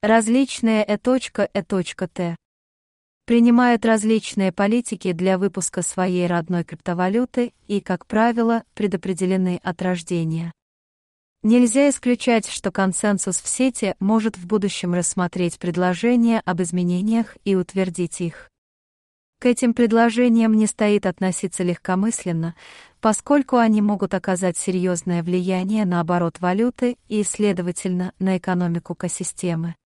Различные E.E.T принимают различные политики для выпуска своей родной криптовалюты и, как правило, предопределены от рождения. Нельзя исключать, что консенсус в сети может в будущем рассмотреть предложения об изменениях и утвердить их. К этим предложениям не стоит относиться легкомысленно, поскольку они могут оказать серьезное влияние на оборот валюты и, следовательно, на экономику экосистемы.